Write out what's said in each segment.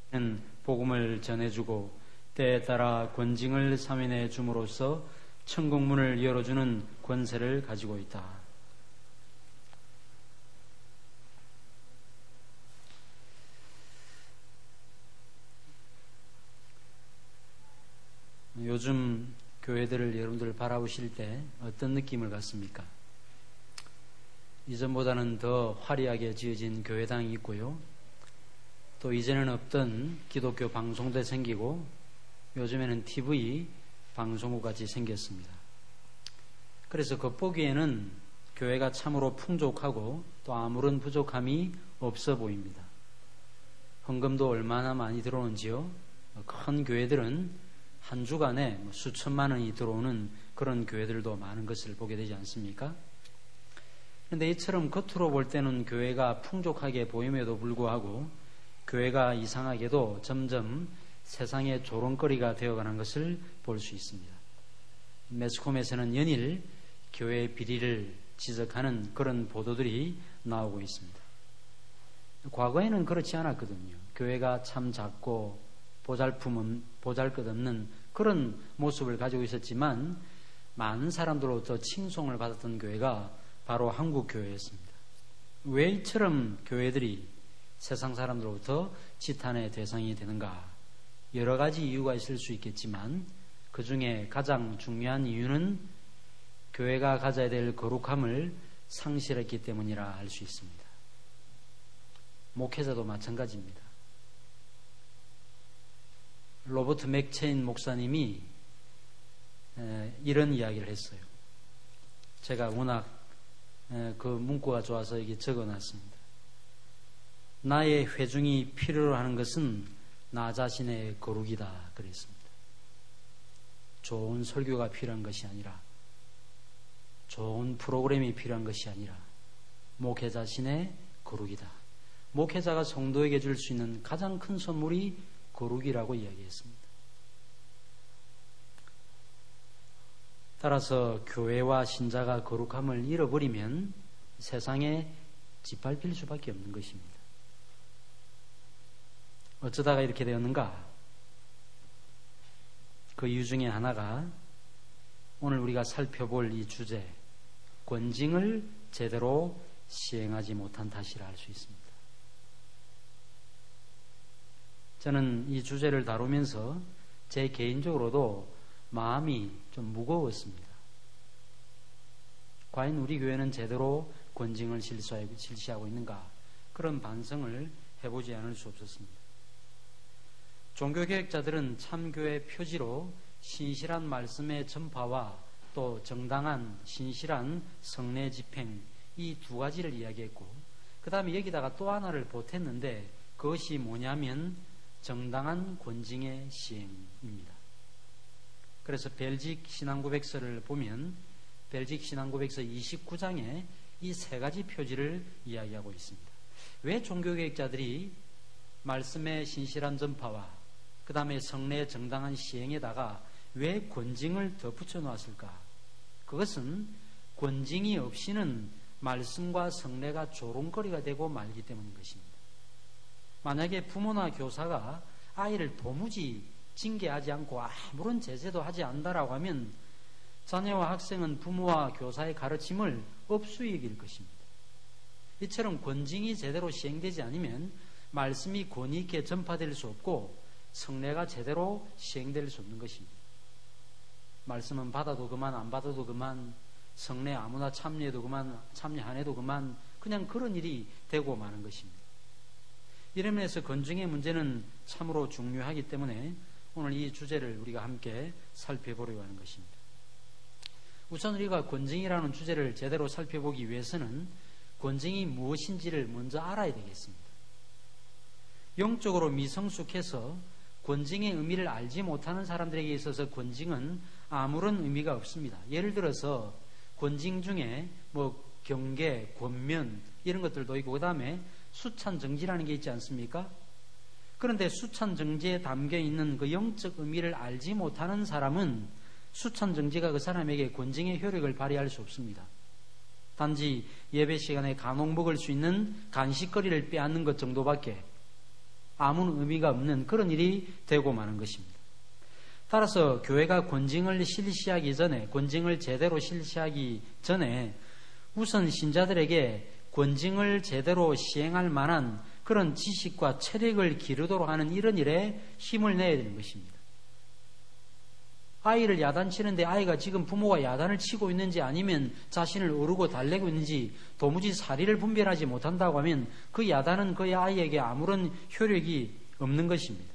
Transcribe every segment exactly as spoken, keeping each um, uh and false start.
는 복음을 전해주고 때에 따라 권징을 사면해 줌으로써 천국문을 열어주는 권세를 가지고 있다. 요즘 교회들을 여러분들 바라보실 때 어떤 느낌을 갖습니까? 이전보다는 더 화려하게 지어진 교회당이 있고요. 또 이제는 없던 기독교 방송도 생기고 요즘에는 티비 방송국같이 생겼습니다. 그래서 겉보기에는 교회가 참으로 풍족하고 또 아무런 부족함이 없어 보입니다. 헌금도 얼마나 많이 들어오는지요. 큰 교회들은 한 주간에 수천만 원이 들어오는 그런 교회들도 많은 것을 보게 되지 않습니까? 그런데 이처럼 겉으로 볼 때는 교회가 풍족하게 보임에도 불구하고 교회가 이상하게도 점점 세상의 조롱거리가 되어가는 것을 볼 수 있습니다. 매스컴에서는 연일 교회의 비리를 지적하는 그런 보도들이 나오고 있습니다. 과거에는 그렇지 않았거든요. 교회가 참 작고 보잘품은 보잘것없는 그런 모습을 가지고 있었지만 많은 사람들로부터 칭송을 받았던 교회가 바로 한국 교회였습니다. 왜 이처럼 교회들이 세상 사람들로부터 지탄의 대상이 되는가? 여러 가지 이유가 있을 수 있겠지만 그 중에 가장 중요한 이유는 교회가 가져야 될 거룩함을 상실했기 때문이라 할 수 있습니다. 목회자도 마찬가지입니다. 로버트 맥체인 목사님이 이런 이야기를 했어요. 제가 워낙 그 문구가 좋아서 이게 적어놨습니다. 나의 회중이 필요로 하는 것은 나 자신의 거룩이다 그랬습니다. 좋은 설교가 필요한 것이 아니라 좋은 프로그램이 필요한 것이 아니라 목회 자신의 거룩이다. 목회자가 성도에게 줄 수 있는 가장 큰 선물이 거룩이라고 이야기했습니다. 따라서 교회와 신자가 거룩함을 잃어버리면 세상에 짓밟힐 수밖에 없는 것입니다. 어쩌다가 이렇게 되었는가? 그 이유 중에 하나가 오늘 우리가 살펴볼 이 주제, 권징을 제대로 시행하지 못한 탓이라 할 수 있습니다. 저는 이 주제를 다루면서 제 개인적으로도 마음이 좀 무거웠습니다. 과연 우리 교회는 제대로 권징을 실시하고 있는가? 그런 반성을 해보지 않을 수 없었습니다. 종교개혁자들은 참교의 표지로 신실한 말씀의 전파와 또 정당한 신실한 성례 집행 이 두 가지를 이야기했고 그 다음에 여기다가 또 하나를 보탰는데 그것이 뭐냐면 정당한 권징의 시행입니다. 그래서 벨직 신앙고백서를 보면 벨직 신앙고백서 이십구 장에 이 세 가지 표지를 이야기하고 있습니다. 왜 종교개혁자들이 말씀의 신실한 전파와 그 다음에 성례의 정당한 시행에다가 왜 권징을 덧붙여 놓았을까? 그것은 권징이 없이는 말씀과 성례가 조롱거리가 되고 말기 때문인 것입니다. 만약에 부모나 교사가 아이를 도무지 징계하지 않고 아무런 제재도 하지 않는다라고 하면 자녀와 학생은 부모와 교사의 가르침을 업수히 여길 것입니다. 이처럼 권징이 제대로 시행되지 않으면 말씀이 권위 있게 전파될 수 없고 성례가 제대로 시행될 수 없는 것입니다. 말씀은 받아도 그만 안 받아도 그만 성례 아무나 참여해도 그만 참여 안 해도 그만 그냥 그런 일이 되고 마는 것입니다. 이런 면에서 권징의 문제는 참으로 중요하기 때문에 오늘 이 주제를 우리가 함께 살펴보려고 하는 것입니다. 우선 우리가 권징이라는 주제를 제대로 살펴보기 위해서는 권징이 무엇인지를 먼저 알아야 되겠습니다. 영적으로 미성숙해서 권징의 의미를 알지 못하는 사람들에게 있어서 권징은 아무런 의미가 없습니다. 예를 들어서 권징 중에 뭐 경계, 권면 이런 것들도 있고 그 다음에 수찬정지라는 게 있지 않습니까? 그런데 수찬정지에 담겨있는 그 영적 의미를 알지 못하는 사람은 수찬정지가 그 사람에게 권징의 효력을 발휘할 수 없습니다. 단지 예배 시간에 간혹 먹을 수 있는 간식거리를 빼앗는 것 정도밖에 아무 의미가 없는 그런 일이 되고 마는 것입니다. 따라서 교회가 권징을 실시하기 전에, 권징을 제대로 실시하기 전에 우선 신자들에게 권징을 제대로 시행할 만한 그런 지식과 체력을 기르도록 하는 이런 일에 힘을 내야 되는 것입니다. 아이를 야단치는데 아이가 지금 부모가 야단을 치고 있는지 아니면 자신을 어르고 달래고 있는지 도무지 사리를 분별하지 못한다고 하면 그 야단은 그 아이에게 아무런 효력이 없는 것입니다.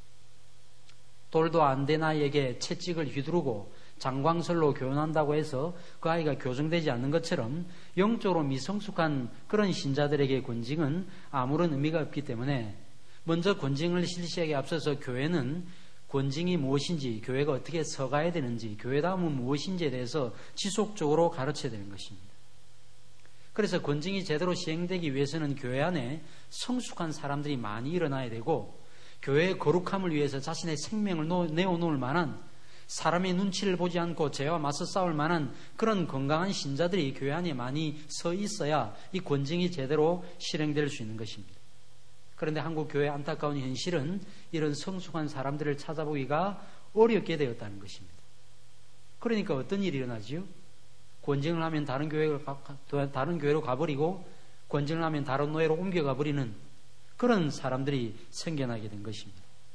돌도 안 된 아이에게 채찍을 휘두르고 장광설로 교훈한다고 해서 그 아이가 교정되지 않는 것처럼 영적으로 미성숙한 그런 신자들에게 권징은 아무런 의미가 없기 때문에 먼저 권징을 실시하기에 앞서서 교회는 권징이 무엇인지, 교회가 어떻게 서가야 되는지, 교회다움은 무엇인지에 대해서 지속적으로 가르쳐야 되는 것입니다. 그래서 권징이 제대로 시행되기 위해서는 교회 안에 성숙한 사람들이 많이 일어나야 되고 교회의 거룩함을 위해서 자신의 생명을 내어놓을 만한 사람의 눈치를 보지 않고 죄와 맞서 싸울 만한 그런 건강한 신자들이 교회 안에 많이 서 있어야 이 권징이 제대로 실행될 수 있는 것입니다. 그런데 한국 교회의 안타까운 현실은 이런 성숙한 사람들을 찾아보기가 어렵게 되었다는 것입니다. 그러니까 어떤 일이 일어나지요? 권징을 하면 다른 교회로, 다른 교회로 가버리고 권징을 하면 다른 노예로 옮겨가 버리는 그런 사람들이 생겨나게 된 것입니다.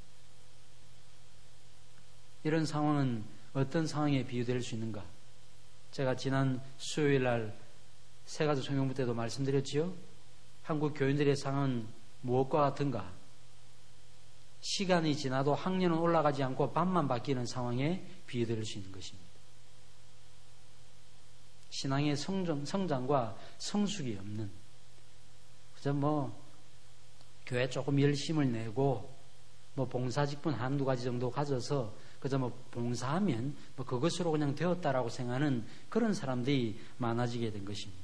이런 상황은 어떤 상황에 비유될 수 있는가? 제가 지난 수요일 날 세가지 성경부 때도 말씀드렸지요. 한국 교인들의 상황은 무엇과 같은가? 시간이 지나도 학년은 올라가지 않고 반만 바뀌는 상황에 비유될 수 있는 것입니다. 신앙의 성장, 성장과 성숙이 없는, 그저 뭐 교회 조금 열심을 내고 뭐 봉사직분 한두 가지 정도 가져서 그저 뭐 봉사하면 뭐 그것으로 그냥 되었다라고 생각하는 그런 사람들이 많아지게 된 것입니다.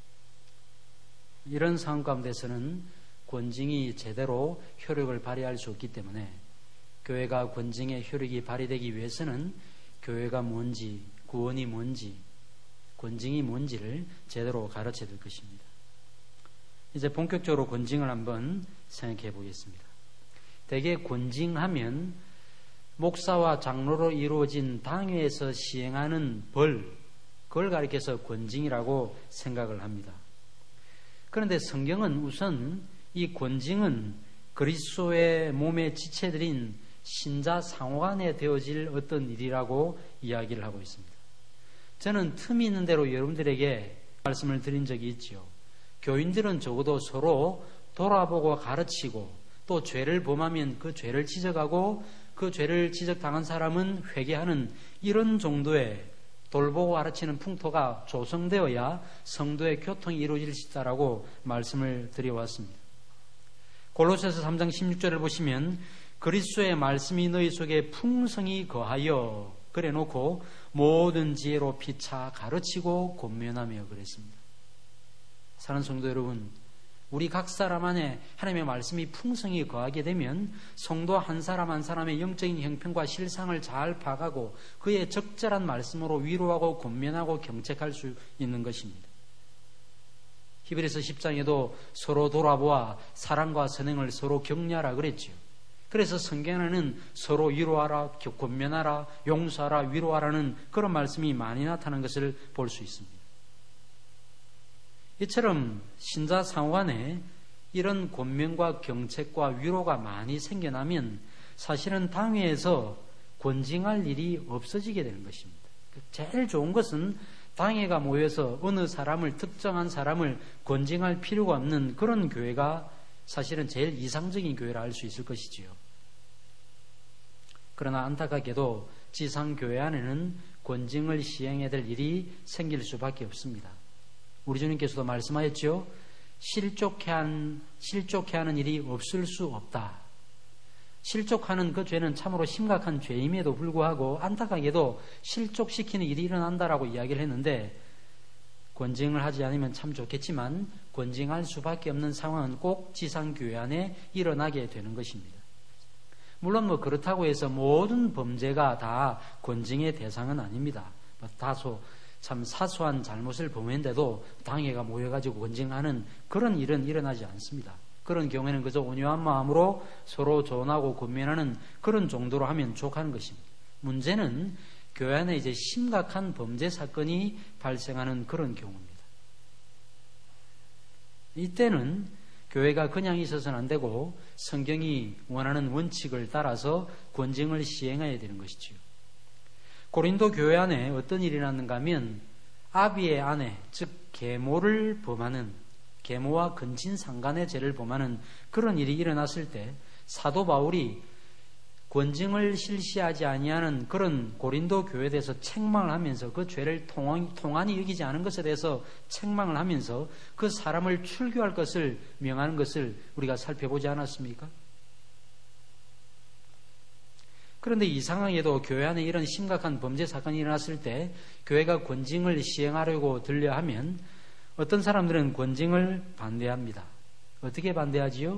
이런 상황 가운데서는 권징이 제대로 효력을 발휘할 수 없기 때문에 교회가 권징의 효력이 발휘되기 위해서는 교회가 뭔지, 구원이 뭔지, 권징이 뭔지를 제대로 가르쳐야 될 것입니다. 이제 본격적으로 권징을 한번 생각해 보겠습니다. 대개 권징하면 목사와 장로로 이루어진 당회에서 시행하는 벌, 그걸 가리켜서 권징이라고 생각을 합니다. 그런데 성경은 우선 이 권징은 그리스도의 몸의 지체들인 신자 상호간에 되어질 어떤 일이라고 이야기를 하고 있습니다. 저는 틈이 있는 대로 여러분들에게 말씀을 드린 적이 있죠. 교인들은 적어도 서로 돌아보고 가르치고 또 죄를 범하면 그 죄를 지적하고 그 죄를 지적당한 사람은 회개하는 이런 정도의 돌보고 가르치는 풍토가 조성되어야 성도의 교통이 이루어질 수 있다라고 말씀을 드려왔습니다. 골로새서 삼 장 십육 절을 보시면 그리스도의 말씀이 너희 속에 풍성히 거하여 그래 놓고 모든 지혜로 피차 가르치고 권면하며 그랬습니다. 사랑하는 성도 여러분, 우리 각 사람 안에 하나님의 말씀이 풍성히 거하게 되면 성도 한 사람 한 사람의 영적인 형편과 실상을 잘 파악하고 그의 적절한 말씀으로 위로하고 권면하고 경책할 수 있는 것입니다. 히브리서 십 장에도 서로 돌아보아 사랑과 선행을 서로 격려하라 그랬죠. 그래서 성경에는 서로 위로하라, 권면하라, 용서하라, 위로하라는 그런 말씀이 많이 나타나는 것을 볼 수 있습니다. 이처럼 신자 상호간에 이런 권면과 경책과 위로가 많이 생겨나면 사실은 당회에서 권징할 일이 없어지게 되는 것입니다. 제일 좋은 것은 당회가 모여서 어느 사람을, 특정한 사람을 권징할 필요가 없는 그런 교회가 사실은 제일 이상적인 교회라 할 수 있을 것이지요. 그러나 안타깝게도 지상교회 안에는 권징을 시행해야 될 일이 생길 수밖에 없습니다. 우리 주님께서도 말씀하셨죠. 실족해 한, 실족해 하는 일이 없을 수 없다. 실족하는 그 죄는 참으로 심각한 죄임에도 불구하고 안타깝게도 실족시키는 일이 일어난다라고 이야기를 했는데 권징을 하지 않으면 참 좋겠지만 권징할 수밖에 없는 상황은 꼭 지상교회 안에 일어나게 되는 것입니다. 물론 뭐 그렇다고 해서 모든 범죄가 다 권징의 대상은 아닙니다. 다소 참 사소한 잘못을 범했는데도 당회가 모여가지고 권징하는 그런 일은 일어나지 않습니다. 그런 경우에는 그저 온유한 마음으로 서로 조언하고 권면하는 그런 정도로 하면 족하는 것입니다. 문제는 교회 안에 이제 심각한 범죄 사건이 발생하는 그런 경우입니다. 이때는 교회가 그냥 있어서는 안 되고 성경이 원하는 원칙을 따라서 권징을 시행해야 되는 것이지요. 고린도 교회 안에 어떤 일이 났는가 하면 아비의 아내, 즉 계모를 범하는, 계모와 근친상간의 죄를 범하는 그런 일이 일어났을 때 사도 바울이 권징을 실시하지 아니하는 그런 고린도 교회에 대해서 책망을 하면서 그 죄를 통한히 여기지 않은 것에 대해서 책망을 하면서 그 사람을 출교할 것을 명하는 것을 우리가 살펴보지 않았습니까? 그런데 이상하게도 교회 안에 이런 심각한 범죄 사건이 일어났을 때 교회가 권징을 시행하려고 들려하면 어떤 사람들은 권징을 반대합니다. 어떻게 반대하지요?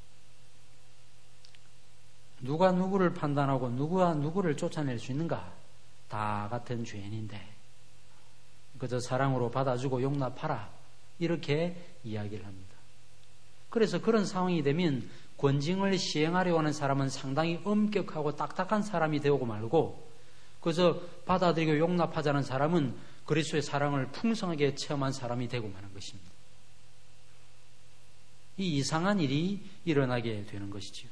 누가 누구를 판단하고 누구와 누구를 쫓아낼 수 있는가? 다 같은 죄인인데 그저 사랑으로 받아주고 용납하라, 이렇게 이야기를 합니다. 그래서 그런 상황이 되면 권징을 시행하려고 하는 사람은 상당히 엄격하고 딱딱한 사람이 되고 말고 그저 받아들이고 용납하자는 사람은 그리스도의 사랑을 풍성하게 체험한 사람이 되고 마는 것입니다. 이 이상한 일이 일어나게 되는 것이지요.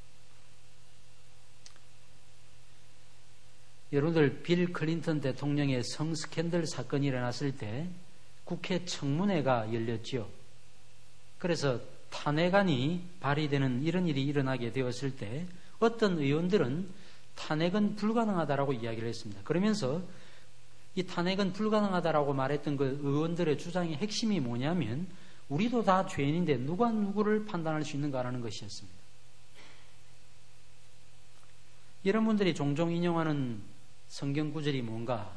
여러분들, 빌 클린턴 대통령의 성스캔들 사건이 일어났을 때 국회 청문회가 열렸지요. 그래서 탄핵안이 발의되는 이런 일이 일어나게 되었을 때 어떤 의원들은 탄핵은 불가능하다라고 이야기를 했습니다. 그러면서 이 탄핵은 불가능하다라고 말했던 그 의원들의 주장의 핵심이 뭐냐면 우리도 다 죄인인데 누가 누구를 판단할 수 있는가라는 것이었습니다. 여러분들이 종종 인용하는 성경 구절이 뭔가?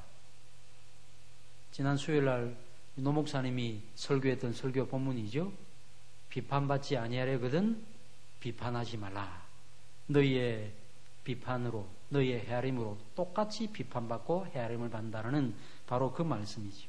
지난 수요일 날 노 목사님이 설교했던 설교 본문이죠. 비판받지 아니하려거든 비판하지 말라. 너희의 비판으로, 너희의 헤아림으로 똑같이 비판받고 헤아림을 받는다는 바로 그 말씀이죠.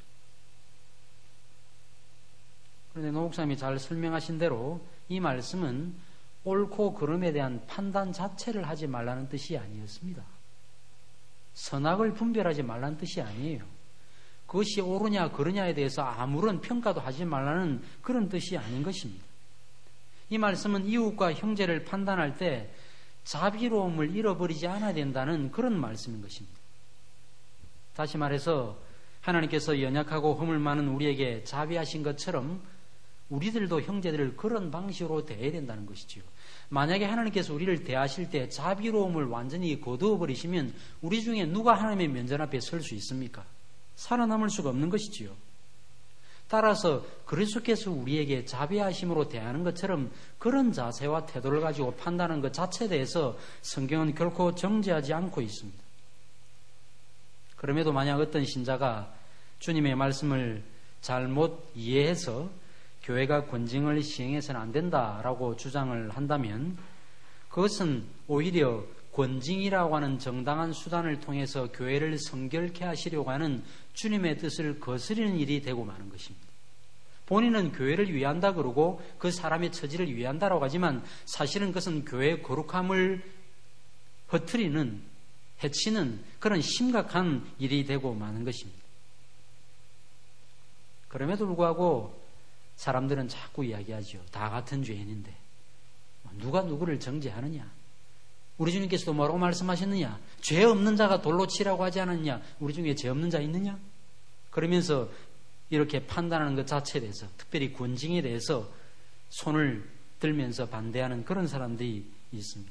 그런데 노 목사님이 잘 설명하신 대로 이 말씀은 옳고 그름에 대한 판단 자체를 하지 말라는 뜻이 아니었습니다. 선악을 분별하지 말라는 뜻이 아니에요. 그것이 옳으냐 그르냐에 대해서 아무런 평가도 하지 말라는 그런 뜻이 아닌 것입니다. 이 말씀은 이웃과 형제를 판단할 때 자비로움을 잃어버리지 않아야 된다는 그런 말씀인 것입니다. 다시 말해서 하나님께서 연약하고 허물 많은 우리에게 자비하신 것처럼 우리들도 형제들을 그런 방식으로 대해야 된다는 것이지요. 만약에 하나님께서 우리를 대하실 때 자비로움을 완전히 거두어 버리시면 우리 중에 누가 하나님의 면전 앞에 설 수 있습니까? 살아남을 수가 없는 것이지요. 따라서 그리스도께서 우리에게 자비하심으로 대하는 것처럼 그런 자세와 태도를 가지고 판단하는 것 자체에 대해서 성경은 결코 정죄하지 않고 있습니다. 그럼에도 만약 어떤 신자가 주님의 말씀을 잘못 이해해서 교회가 권징을 시행해서는 안 된다라고 주장을 한다면 그것은 오히려 권징이라고 하는 정당한 수단을 통해서 교회를 성결케 하시려고 하는 주님의 뜻을 거스리는 일이 되고 마는 것입니다. 본인은 교회를 위한다 그러고 그 사람의 처지를 위한다라고 하지만 사실은 그것은 교회의 거룩함을 흐트리는, 해치는 그런 심각한 일이 되고 마는 것입니다. 그럼에도 불구하고 사람들은 자꾸 이야기하죠. 다 같은 죄인인데 누가 누구를 정죄하느냐? 우리 주님께서도 뭐라고 말씀하셨느냐? 죄 없는 자가 돌로 치라고 하지 않았느냐? 우리 중에 죄 없는 자 있느냐? 그러면서 이렇게 판단하는 것 자체에 대해서, 특별히 권징에 대해서 손을 들면서 반대하는 그런 사람들이 있습니다.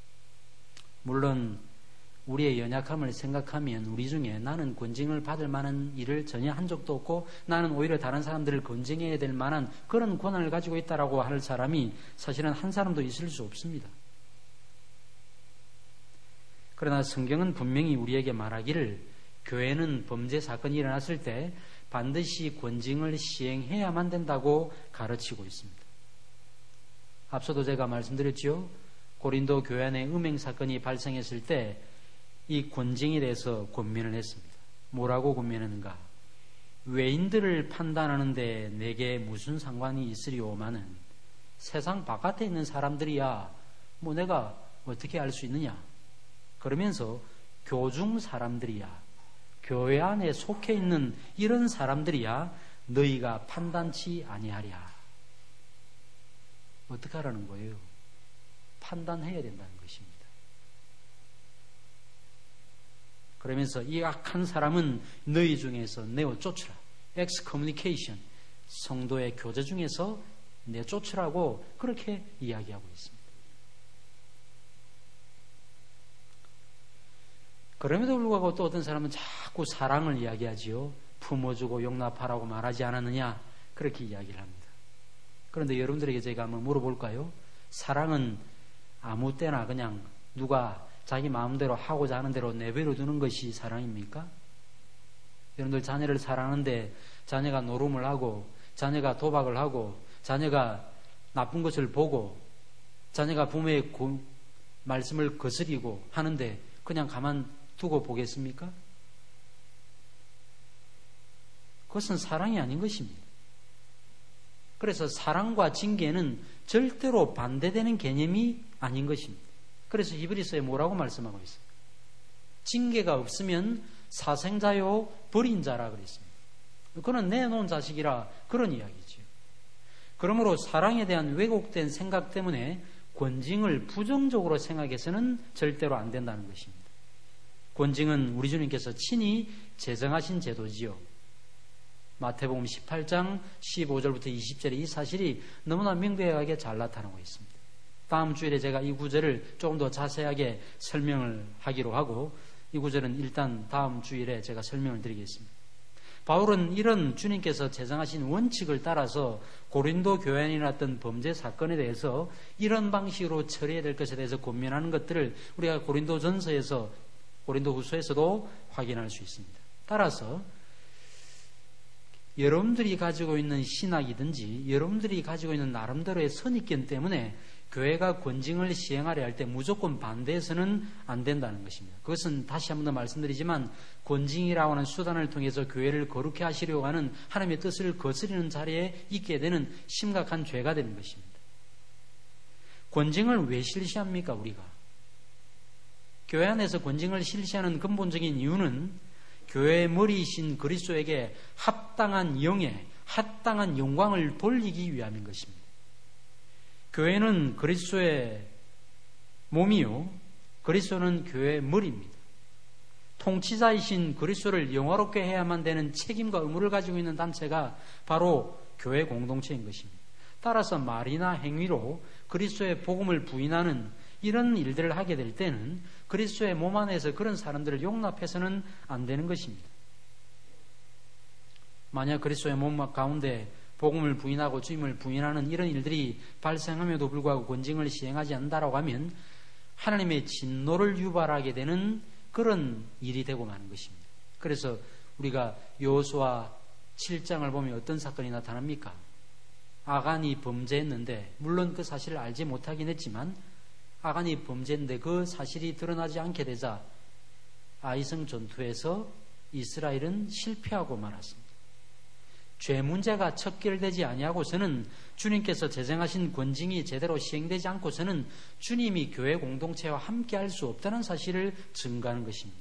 물론 우리의 연약함을 생각하면 우리 중에 나는 권징을 받을 만한 일을 전혀 한 적도 없고 나는 오히려 다른 사람들을 권징해야 될 만한 그런 권한을 가지고 있다라고 할 사람이 사실은 한 사람도 있을 수 없습니다. 그러나 성경은 분명히 우리에게 말하기를 교회는 범죄 사건이 일어났을 때 반드시 권징을 시행해야만 된다고 가르치고 있습니다. 앞서도 제가 말씀드렸죠. 고린도 교회 안에 음행 사건이 발생했을 때 이 권징에 대해서 권면을 했습니다. 뭐라고 권면하는가? 외인들을 판단하는데 내게 무슨 상관이 있으리오마는 세상 바깥에 있는 사람들이야 뭐 내가 어떻게 알 수 있느냐. 그러면서 교중 사람들이야, 교회 안에 속해 있는 이런 사람들이야 너희가 판단치 아니하랴. 어떻게 하라는 거예요? 판단해야 된다는 것입니다. 그러면서 이 악한 사람은 너희 중에서 내어 쫓으라. 엑스커뮤니케이션, 성도의 교제 중에서 내쫓으라고 그렇게 이야기하고 있습니다. 그럼에도 불구하고 또 어떤 사람은 자꾸 사랑을 이야기하지요. 품어주고 용납하라고 말하지 않았느냐, 그렇게 이야기를 합니다. 그런데 여러분들에게 제가 한번 물어볼까요? 사랑은 아무 때나 그냥 누가 자기 마음대로 하고자 하는 대로 내버려 두는 것이 사랑입니까? 여러분들 자녀를 사랑하는데 자녀가 노름을 하고 자녀가 도박을 하고 자녀가 나쁜 것을 보고 자녀가 부모의 고, 말씀을 거스리고 하는데 그냥 가만 두고 보겠습니까? 그것은 사랑이 아닌 것입니다. 그래서 사랑과 징계는 절대로 반대되는 개념이 아닌 것입니다. 그래서 히브리서에 뭐라고 말씀하고 있어요? 징계가 없으면 사생자요 버린 자라 그랬습니다. 그는 내놓은 자식이라 그런 이야기지요. 그러므로 사랑에 대한 왜곡된 생각 때문에 권징을 부정적으로 생각해서는 절대로 안 된다는 것입니다. 권징은 우리 주님께서 친히 제정하신 제도지요. 마태복음 십팔 장 십오 절부터 이십 절에 이 사실이 너무나 명백하게 잘 나타나고 있습니다. 다음 주일에 제가 이 구절을 조금 더 자세하게 설명을 하기로 하고, 이 구절은 일단 다음 주일에 제가 설명을 드리겠습니다. 바울은 이런 주님께서 제정하신 원칙을 따라서 고린도 교회 안에 일어났던 범죄 사건에 대해서 이런 방식으로 처리해야 될 것에 대해서 권면하는 것들을 우리가 고린도 전서에서, 고린도 후서에서도 확인할 수 있습니다. 따라서 여러분들이 가지고 있는 신학이든지 여러분들이 가지고 있는 나름대로의 선입견 때문에 교회가 권징을 시행하려 할 때 무조건 반대해서는 안 된다는 것입니다. 그것은 다시 한 번 더 말씀드리지만 권징이라고 하는 수단을 통해서 교회를 거룩해 하시려고 하는 하나님의 뜻을 거스리는 자리에 있게 되는 심각한 죄가 되는 것입니다. 권징을 왜 실시합니까, 우리가? 교회 안에서 권징을 실시하는 근본적인 이유는 교회의 머리이신 그리스도에게 합당한 영예, 합당한 영광을 돌리기 위함인 것입니다. 교회는 그리스도의 몸이요, 그리스도는 교회의 머리입니다. 통치자이신 그리스도를 영화롭게 해야만 되는 책임과 의무를 가지고 있는 단체가 바로 교회 공동체인 것입니다. 따라서 말이나 행위로 그리스도의 복음을 부인하는 이런 일들을 하게 될 때는 그리스도의 몸 안에서 그런 사람들을 용납해서는 안 되는 것입니다. 만약 그리스도의 몸 가운데 복음을 부인하고 주임을 부인하는 이런 일들이 발생함에도 불구하고 권징을 시행하지 않는다고 하면 하나님의 진노를 유발하게 되는 그런 일이 되고 마는 것입니다. 그래서 우리가 여호수아 칠 장을 보면 어떤 사건이 나타납니까? 아간이 범죄했는데, 물론 그 사실을 알지 못하긴 했지만 아간이 범죄했는데 그 사실이 드러나지 않게 되자 아이성 전투에서 이스라엘은 실패하고 말았습니다. 죄 문제가 척결되지 아니하고서는 주님께서 제정하신 권징이 제대로 시행되지 않고서는 주님이 교회 공동체와 함께 할 수 없다는 사실을 증거하는 것입니다.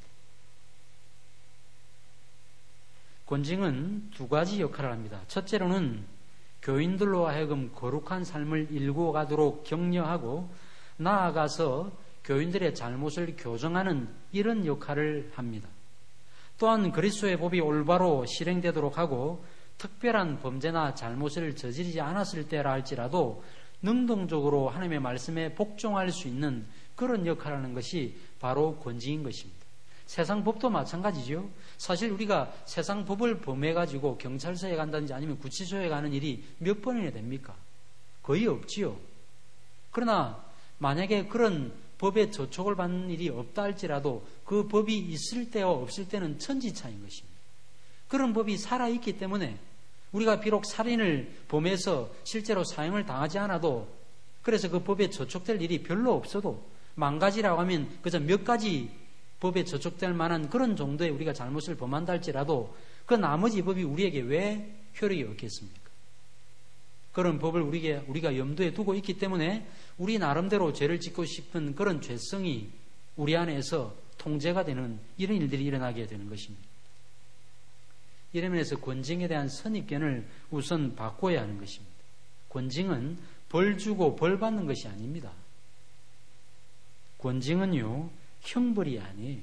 권징은 두 가지 역할을 합니다. 첫째로는 교인들로 하여금 거룩한 삶을 일구어 가도록 격려하고 나아가서 교인들의 잘못을 교정하는 이런 역할을 합니다. 또한 그리스도의 법이 올바로 실행되도록 하고 특별한 범죄나 잘못을 저지르지 않았을 때라 할지라도 능동적으로 하나님의 말씀에 복종할 수 있는 그런 역할을 하는 것이 바로 권징인 것입니다. 세상 법도 마찬가지죠. 사실 우리가 세상 법을 범해가지고 경찰서에 간다든지 아니면 구치소에 가는 일이 몇 번이나 됩니까? 거의 없지요. 그러나 만약에 그런 법에 저촉을 받는 일이 없다 할지라도 그 법이 있을 때와 없을 때는 천지차이인 것입니다. 그런 법이 살아있기 때문에 우리가 비록 살인을 범해서 실제로 사형을 당하지 않아도, 그래서 그 법에 저촉될 일이 별로 없어도, 망가지라고 하면 그저 몇 가지 법에 저촉될 만한 그런 정도의 우리가 잘못을 범한다 할지라도 그 나머지 법이 우리에게 왜 효력이 없겠습니까? 그런 법을 우리가, 우리가 염두에 두고 있기 때문에 우리 나름대로 죄를 짓고 싶은 그런 죄성이 우리 안에서 통제가 되는 이런 일들이 일어나게 되는 것입니다. 이런 면에서 권징에 대한 선입견을 우선 바꿔야 하는 것입니다. 권징은 벌 주고 벌 받는 것이 아닙니다. 권징은요, 형벌이 아니에요.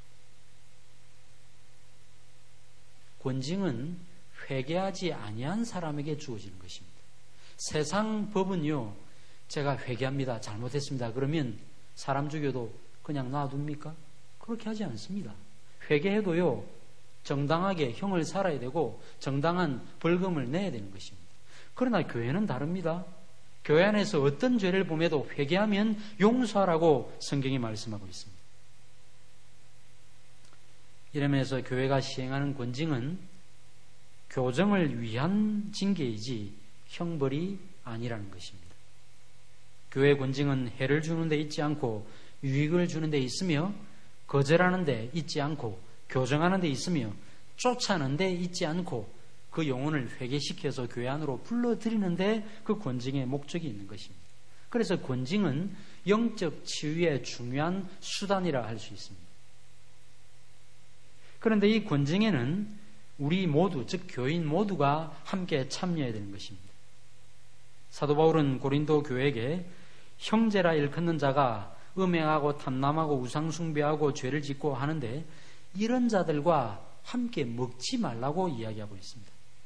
권징은 회개하지 아니한 사람에게 주어지는 것입니다. 세상 법은요, 제가 회개합니다. 잘못했습니다. 그러면 사람 죽여도 그냥 놔둡니까? 그렇게 하지 않습니다. 회개해도요, 정당하게 형을 살아야 되고 정당한 벌금을 내야 되는 것입니다. 그러나 교회는 다릅니다. 교회 안에서 어떤 죄를 범해도 회개하면 용서하라고 성경이 말씀하고 있습니다. 이러면서 교회가 시행하는 권징은 교정을 위한 징계이지 형벌이 아니라는 것입니다. 교회 권징은 해를 주는 데 있지 않고 유익을 주는 데 있으며 거절하는 데 있지 않고 교정하는 데 있으며 쫓아내는 데 있지 않고 그 영혼을 회개시켜서 교회 안으로 불러들이는 데 그 권징의 목적이 있는 것입니다. 그래서 권징은 영적 치유의 중요한 수단이라 할 수 있습니다. 그런데 이 권징에는 우리 모두, 즉 교인 모두가 함께 참여해야 되는 것입니다. 사도 바울은 고린도 교회에게 형제라 일컫는 자가 음행하고 탐남하고 우상숭배하고 죄를 짓고 하는데 이런 자들과 함께 먹지 말라고 이야기하고 있습니다.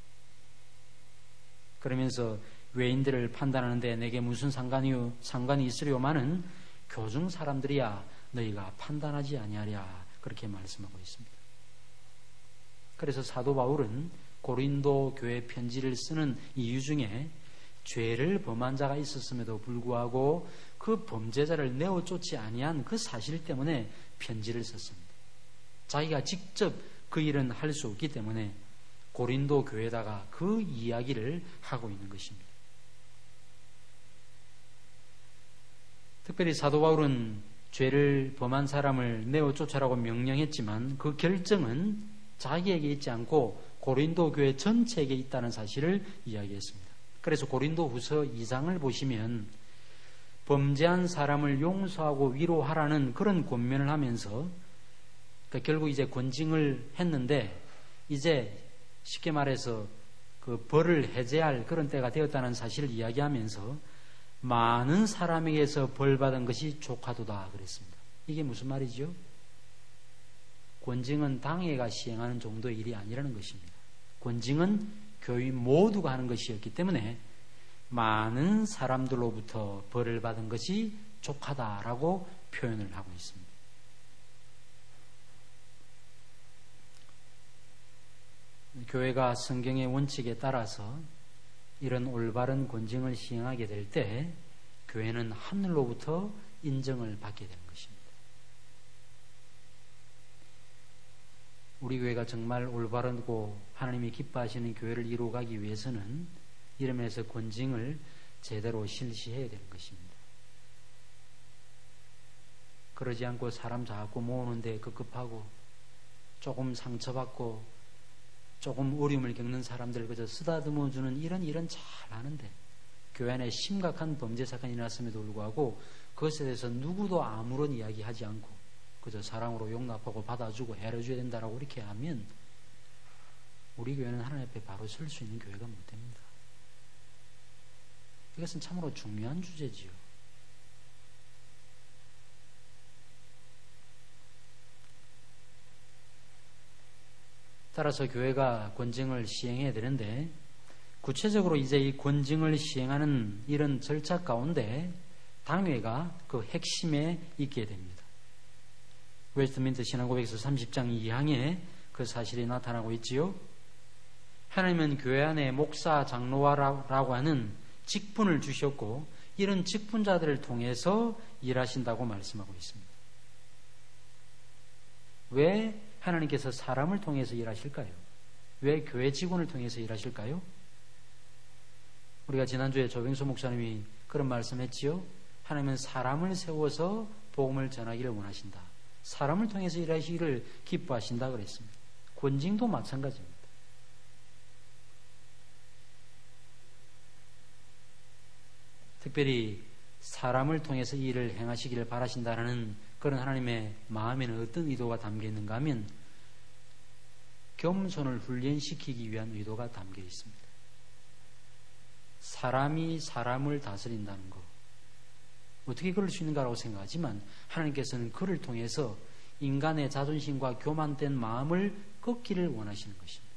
그러면서 외인들을 판단하는데 내게 무슨 상관이, 상관이 있으려마는 교중 사람들이야 너희가 판단하지 아니하랴 그렇게 말씀하고 있습니다. 그래서 사도 바울은 고린도 교회 편지를 쓰는 이유 중에 죄를 범한 자가 있었음에도 불구하고 그 범죄자를 내어 쫓지 아니한 그 사실 때문에 편지를 썼습니다. 자기가 직접 그 일은 할 수 없기 때문에 고린도 교회에다가 그 이야기를 하고 있는 것입니다. 특별히 사도 바울은 죄를 범한 사람을 내어 쫓아라고 명령했지만 그 결정은 자기에게 있지 않고 고린도 교회 전체에게 있다는 사실을 이야기했습니다. 그래서 고린도 후서 이 장을 보시면 범죄한 사람을 용서하고 위로하라는 그런 권면을 하면서 그러니까 결국 이제 권징을 했는데 이제 쉽게 말해서 그 벌을 해제할 그런 때가 되었다는 사실을 이야기하면서 많은 사람에게서 벌 받은 것이 조카도다 그랬습니다. 이게 무슨 말이죠? 권징은 당회가 시행하는 정도의 일이 아니라는 것입니다. 권징은 교인 모두가 하는 것이었기 때문에 많은 사람들로부터 벌을 받은 것이 족하다라고 표현을 하고 있습니다. 교회가 성경의 원칙에 따라서 이런 올바른 권징을 시행하게 될 때 교회는 하늘로부터 인정을 받게 되는 것입니다. 우리 교회가 정말 올바르고 하나님이 기뻐하시는 교회를 이루어가기 위해서는 이름에서 권징을 제대로 실시해야 되는 것입니다. 그러지 않고 사람 자꾸 모으는데 급급하고 조금 상처받고 조금 어려움을 겪는 사람들 그저 쓰다듬어주는 이런 일은 잘 아는데 교회 안에 심각한 범죄 사건이 일어났음에도 불구하고 그것에 대해서 누구도 아무런 이야기하지 않고 그저 사랑으로 용납하고 받아주고 해줘야 된다라고 이렇게 하면 우리 교회는 하나님 앞에 바로 설 수 있는 교회가 못 됩니다. 이것은 참으로 중요한 주제지요. 따라서 교회가 권징을 시행해야 되는데 구체적으로 이제 이 권징을 시행하는 이런 절차 가운데 당회가 그 핵심에 있게 됩니다. 웨스트민스터 신앙고백서 삼십 장 이 항에 그 사실이 나타나고 있지요. 하나님은 교회 안에 목사, 장로라고 하는 직분을 주셨고 이런 직분자들을 통해서 일하신다고 말씀하고 있습니다. 왜 하나님께서 사람을 통해서 일하실까요? 왜 교회 직원을 통해서 일하실까요? 우리가 지난주에 조병수 목사님이 그런 말씀했지요. 하나님은 사람을 세워서 복음을 전하기를 원하신다. 사람을 통해서 일하시기를 기뻐하신다 그랬습니다. 권징도 마찬가지입니다. 특별히 사람을 통해서 이 일을 행하시기를 바라신다라는 그런 하나님의 마음에는 어떤 의도가 담겨 있는가 하면 겸손을 훈련시키기 위한 의도가 담겨 있습니다. 사람이 사람을 다스린다는 것, 어떻게 그럴 수 있는가라고 생각하지만 하나님께서는 그를 통해서 인간의 자존심과 교만된 마음을 꺾기를 원하시는 것입니다.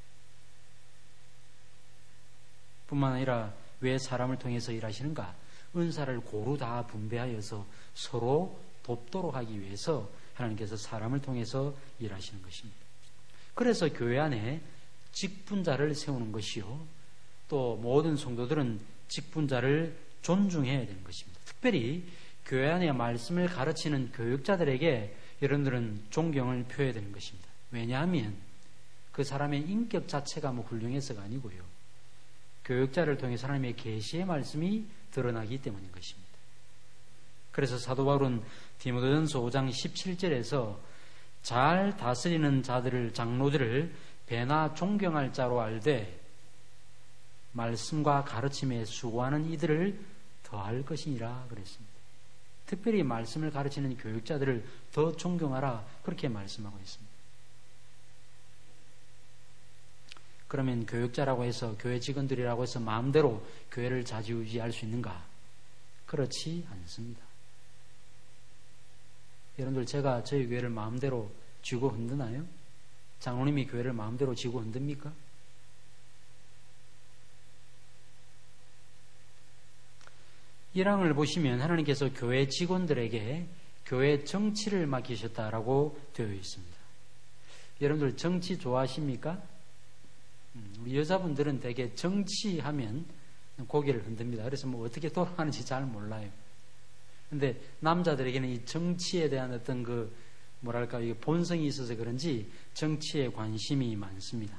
뿐만 아니라 왜 사람을 통해서 일하시는가? 은사를 고루 다 분배하여서 서로 돕도록 하기 위해서 하나님께서 사람을 통해서 일하시는 것입니다. 그래서 교회 안에 직분자를 세우는 것이요, 또 모든 성도들은 직분자를 존중해야 되는 것입니다. 특별히 교회 안에 말씀을 가르치는 교육자들에게 여러분들은 존경을 표해야 되는 것입니다. 왜냐하면 그 사람의 인격 자체가 뭐 훌륭해서가 아니고요, 교육자를 통해서 하나님의 계시의 말씀이 드러나기 때문인 것입니다. 그래서 사도 바울은 디모데전서 오 장 십칠 절에서 잘 다스리는 자들을, 장로들을 배나 존경할 자로 알되 말씀과 가르침에 수고하는 이들을 더할 것이니라 그랬습니다. 특별히 말씀을 가르치는 교육자들을 더 존경하라, 그렇게 말씀하고 있습니다. 그러면 교육자라고 해서, 교회 직원들이라고 해서 마음대로 교회를 좌지우지할 수 있는가? 그렇지 않습니다. 여러분들, 제가 저희 교회를 마음대로 쥐고 흔드나요? 장로님이 교회를 마음대로 쥐고 흔듭니까? 일 항을 보시면 하나님께서 교회 직원들에게 교회 정치를 맡기셨다라고 되어 있습니다. 여러분들 정치 좋아하십니까? 우리 여자분들은 되게 정치하면 고개를 흔듭니다. 그래서 뭐 어떻게 돌아가는지 잘 몰라요. 근데 남자들에게는 이 정치에 대한 어떤 그 뭐랄까 이게 본성이 있어서 그런지 정치에 관심이 많습니다.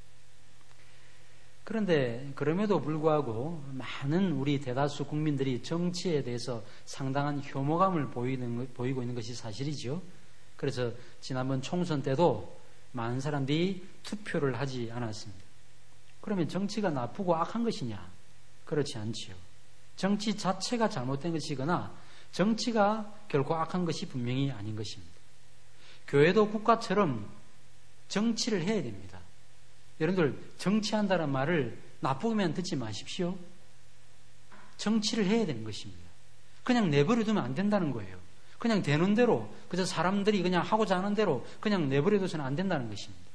그런데 그럼에도 불구하고 많은 우리 대다수 국민들이 정치에 대해서 상당한 혐오감을 보이는, 보이고 있는 것이 사실이죠. 그래서 지난번 총선 때도 많은 사람들이 투표를 하지 않았습니다. 그러면 정치가 나쁘고 악한 것이냐? 그렇지 않지요. 정치 자체가 잘못된 것이거나 정치가 결코 악한 것이 분명히 아닌 것입니다. 교회도 국가처럼 정치를 해야 됩니다. 여러분들 정치한다는 말을 나쁘면 듣지 마십시오. 정치를 해야 되는 것입니다. 그냥 내버려 두면 안 된다는 거예요. 그냥 되는 대로, 그저 사람들이 그냥 하고자 하는 대로 그냥 내버려 둬서는 안 된다는 것입니다.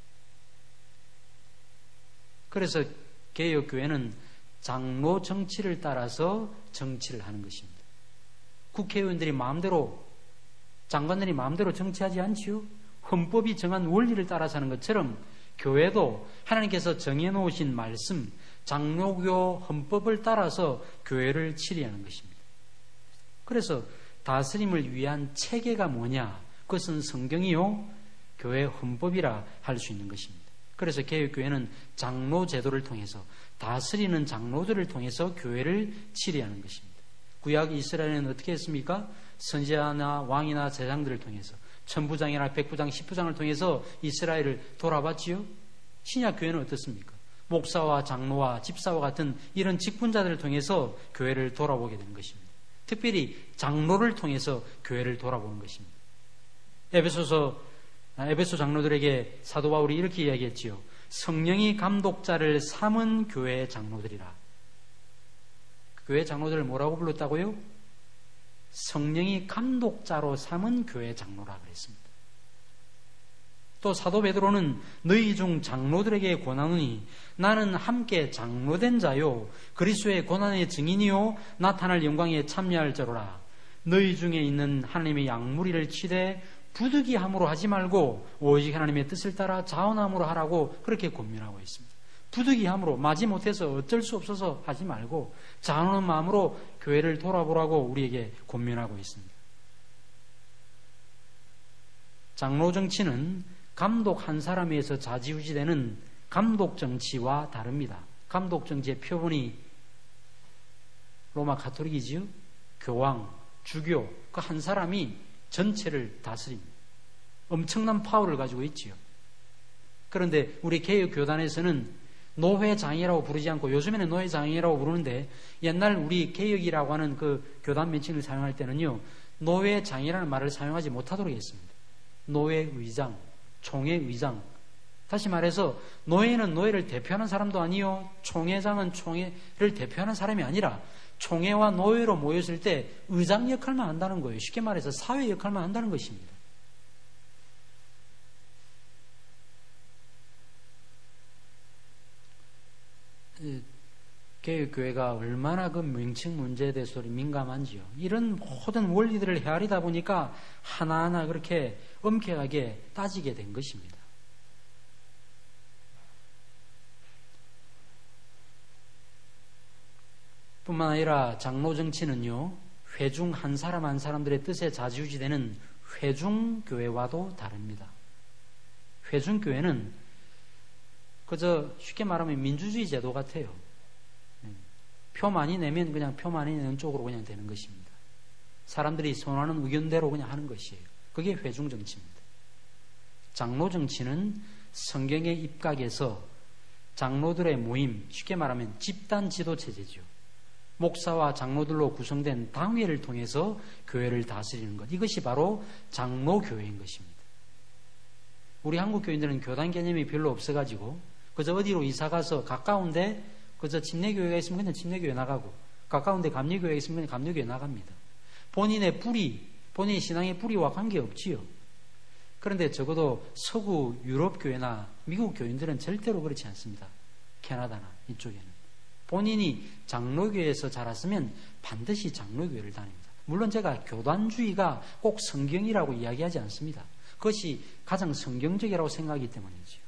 그래서 개혁교회는 장로 정치를 따라서 정치를 하는 것입니다. 국회의원들이 마음대로, 장관들이 마음대로 정치하지 않지요. 헌법이 정한 원리를 따라서 하는 것처럼 교회도 하나님께서 정해놓으신 말씀, 장로교 헌법을 따라서 교회를 치리하는 것입니다. 그래서 다스림을 위한 체계가 뭐냐? 그것은 성경이요, 교회 헌법이라 할 수 있는 것입니다. 그래서 개혁교회는 장로 제도를 통해서, 다스리는 장로들을 통해서 교회를 치리하는 것입니다. 구약 이스라엘은 어떻게 했습니까? 선지자나 왕이나 제사장들을 통해서, 천부장이나 백부장, 십부장을 통해서 이스라엘을 돌아봤지요. 신약 교회는 어떻습니까? 목사와 장로와 집사와 같은 이런 직분자들을 통해서 교회를 돌아보게 되는 것입니다. 특별히 장로를 통해서 교회를 돌아보는 것입니다. 에베소서 에베소 장로들에게 사도 바울이 이렇게 이야기했지요. 성령이 감독자를 삼은 교회 장로들이라. 교회 장로들을 뭐라고 불렀다고요? 성령이 감독자로 삼은 교회 장로라 그랬습니다. 또 사도 베드로는 너희 중 장로들에게 권하노니 나는 함께 장로된 자요 그리스도의 고난의 증인이요 나타날 영광에 참여할 자로라. 너희 중에 있는 하나님의 양무리를 치되 부득이함으로 하지 말고 오직 하나님의 뜻을 따라 자원함으로 하라고 그렇게 권면하고 있습니다. 부득이함으로, 마지못해서 어쩔 수 없어서 하지 말고 자원하는 마음으로 교회를 돌아보라고 우리에게 권면하고 있습니다. 장로 정치는 감독 한 사람에 의해서 좌지우지되는 감독 정치와 다릅니다. 감독 정치의 표본이 로마 가톨릭이지요. 교황, 주교, 그 한 사람이 전체를 다스립니다. 엄청난 파워를 가지고 있지요. 그런데 우리 개혁교단에서는 노회장이라고 부르지 않고 요즘에는 노회장이라고 부르는데 옛날 우리 개혁이라고 하는 그 교단 명칭을 사용할 때는요. 노회장이라는 말을 사용하지 못하도록 했습니다. 노회의장, 총회의장. 다시 말해서 노회는 노회를 대표하는 사람도 아니요. 총회장은 총회를 대표하는 사람이 아니라 총회와 노회로 모였을 때 의장 역할만 한다는 거예요. 쉽게 말해서 사회 역할만 한다는 것입니다. 개혁교회가 얼마나 그 명칭 문제에 대해서 민감한지요. 이런 모든 원리들을 헤아리다 보니까 하나하나 그렇게 엄격하게 따지게 된 것입니다. 뿐만 아니라 장로 정치는요, 회중 한 사람 한 사람들의 뜻에 좌지우지되는 회중교회와도 다릅니다. 회중교회는 그저 쉽게 말하면 민주주의 제도 같아요. 표 많이 내면 그냥 표 많이 내는 쪽으로 그냥 되는 것입니다. 사람들이 선호하는 의견대로 그냥 하는 것이에요. 그게 회중 정치입니다. 장로 정치는 성경의 입각에서 장로들의 모임, 쉽게 말하면 집단 지도 체제죠. 목사와 장로들로 구성된 당회를 통해서 교회를 다스리는 것. 이것이 바로 장로교회인 것입니다. 우리 한국 교인들은 교단 개념이 별로 없어가지고 그저 어디로 이사가서 가까운데 그저 침례교회가 있으면 그냥 침례교회 나가고 가까운데 감리교회가 있으면 그냥 감리교회 나갑니다. 본인의 뿌리, 본인의 신앙의 뿌리와 관계없지요. 그런데 적어도 서구 유럽 교회나 미국 교인들은 절대로 그렇지 않습니다. 캐나다나 이쪽에는. 본인이 장로교회에서 자랐으면 반드시 장로교회를 다닙니다. 물론 제가 교단주의가 꼭 성경이라고 이야기하지 않습니다. 그것이 가장 성경적이라고 생각하기 때문이지요.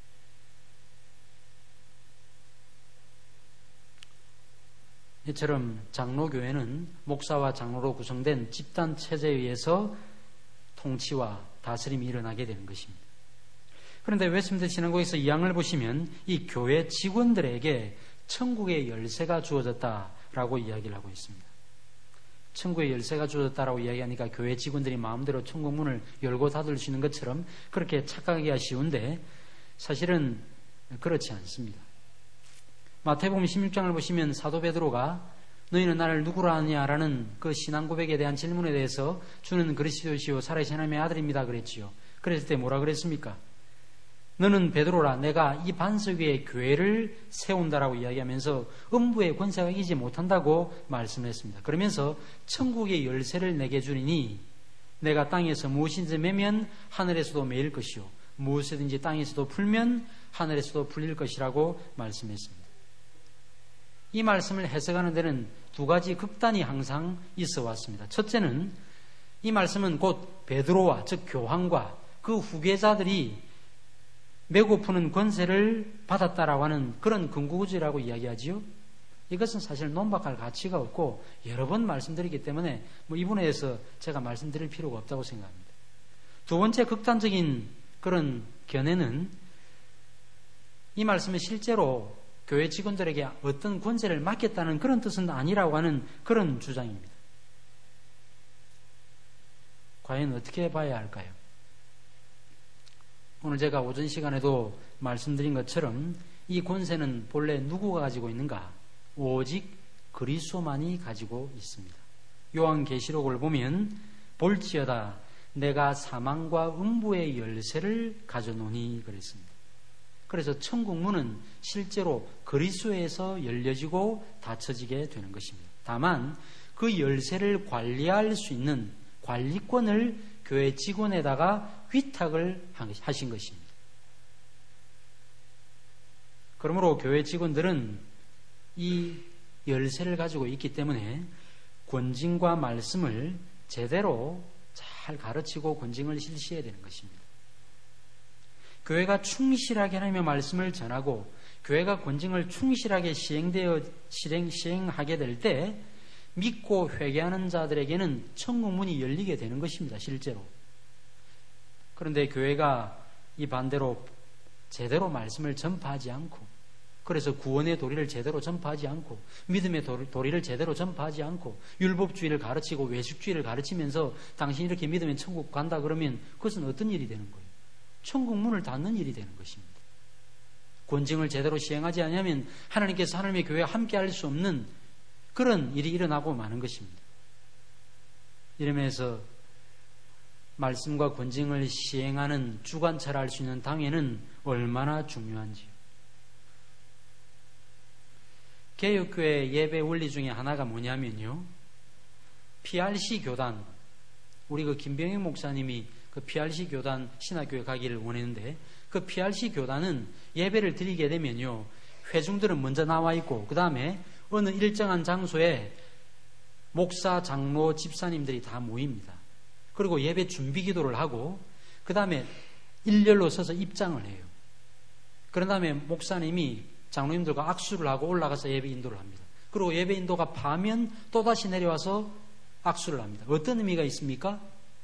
이처럼 장로교회는 목사와 장로로 구성된 집단 체제에 의해서 통치와 다스림이 일어나게 되는 것입니다. 그런데 웨스트민스터 신앙국에서 이 항을 보시면 이 교회 직원들에게 천국의 열쇠가 주어졌다라고 이야기를 하고 있습니다. 천국의 열쇠가 주어졌다라고 이야기하니까 교회 직원들이 마음대로 천국 문을 열고 닫을 수 있는 것처럼 그렇게 착각하기가 쉬운데 사실은 그렇지 않습니다. 마태복음 십육 장을 보시면 사도 베드로가 너희는 나를 누구라 하느냐라는 그 신앙 고백에 대한 질문에 대해서 주는 그리스도시요 살아계신 하나님의 아들입니다 그랬지요. 그랬을 때 뭐라 그랬습니까? 너는 베드로라 내가 이 반석 위에 교회를 세운다라고 이야기하면서 음부의 권세가 이기지 못한다고 말씀을 했습니다. 그러면서 천국의 열쇠를 내게 주리니 내가 땅에서 무엇인지 매면 하늘에서도 매일 것이요 무엇이든지 땅에서도 풀면 하늘에서도 풀릴 것이라고 말씀했습니다. 이 말씀을 해석하는 데는 두 가지 극단이 항상 있어 왔습니다. 첫째는 이 말씀은 곧 베드로와 즉 교황과 그 후계자들이 메고 푸는 권세를 받았다라고 하는 그런 근거구조라고 이야기하지요. 이것은 사실 논박할 가치가 없고 여러 번 말씀드리기 때문에 뭐 이 부분에 대해서 제가 말씀드릴 필요가 없다고 생각합니다. 두 번째 극단적인 그런 견해는 이 말씀은 실제로 교회 직원들에게 어떤 권세를 맡겼다는 그런 뜻은 아니라고 하는 그런 주장입니다. 과연 어떻게 봐야 할까요? 오늘 제가 오전 시간에도 말씀드린 것처럼 이 권세는 본래 누구가 가지고 있는가? 오직 그리스도만이 가지고 있습니다. 요한계시록을 보면 볼지어다 내가 사망과 음부의 열쇠를 가져노니 그랬습니다. 그래서 천국 문은 실제로 그리스도에서 열려지고 닫혀지게 되는 것입니다. 다만 그 열쇠를 관리할 수 있는 관리권을 교회 직원에다가 위탁을 하신 것입니다. 그러므로 교회 직원들은 이 열쇠를 가지고 있기 때문에 권징과 말씀을 제대로 잘 가르치고 권징을 실시해야 되는 것입니다. 교회가 충실하게 하나님의 말씀을 전하고 교회가 권징을 충실하게 시행되어 실행, 시행하게 될 때 믿고 회개하는 자들에게는 천국 문이 열리게 되는 것입니다. 실제로. 그런데 교회가 이 반대로 제대로 말씀을 전파하지 않고 그래서 구원의 도리를 제대로 전파하지 않고 믿음의 도리를 제대로 전파하지 않고 율법주의를 가르치고 외식주의를 가르치면서 당신 이렇게 믿으면 천국 간다 그러면 그것은 어떤 일이 되는 거예요? 천국 문을 닫는 일이 되는 것입니다. 권징을 제대로 시행하지 않으면 하나님께서 하나님의 교회와 함께 할 수 없는 그런 일이 일어나고 마는 것입니다. 이러면서 말씀과 권징을 시행하는 주관차를 할 수 있는 당회는 얼마나 중요한지요. 개혁교회 예배 원리 중에 하나가 뭐냐면요, 피알씨 교단, 우리 그 김병희 목사님이 그 피알씨 교단 신학교에 가기를 원했는데, 그 피알씨 교단은 예배를 드리게 되면요, 회중들은 먼저 나와 있고 그 다음에 어느 일정한 장소에 목사, 장로, 집사님들이 다 모입니다. 그리고 예배 준비 기도를 하고 그 다음에 일렬로 서서 입장을 해요. 그런 다음에 목사님이 장로님들과 악수를 하고 올라가서 예배 인도를 합니다. 그리고 예배 인도가 파면 또다시 내려와서 악수를 합니다. 어떤 의미가 있습니까?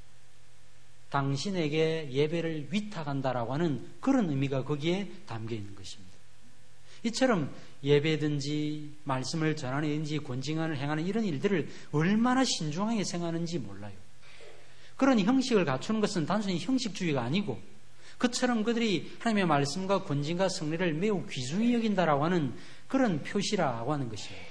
당신에게 예배를 위탁한다라고 하는 그런 의미가 거기에 담겨 있는 것입니다. 이처럼 예배든지 말씀을 전하는지 권징을 행하는 이런 일들을 얼마나 신중하게 생각하는지 몰라요. 그런 형식을 갖추는 것은 단순히 형식주의가 아니고 그처럼 그들이 하나님의 말씀과 권징과 성례를 매우 귀중히 여긴다라고 하는 그런 표시라고 하는 것입니다.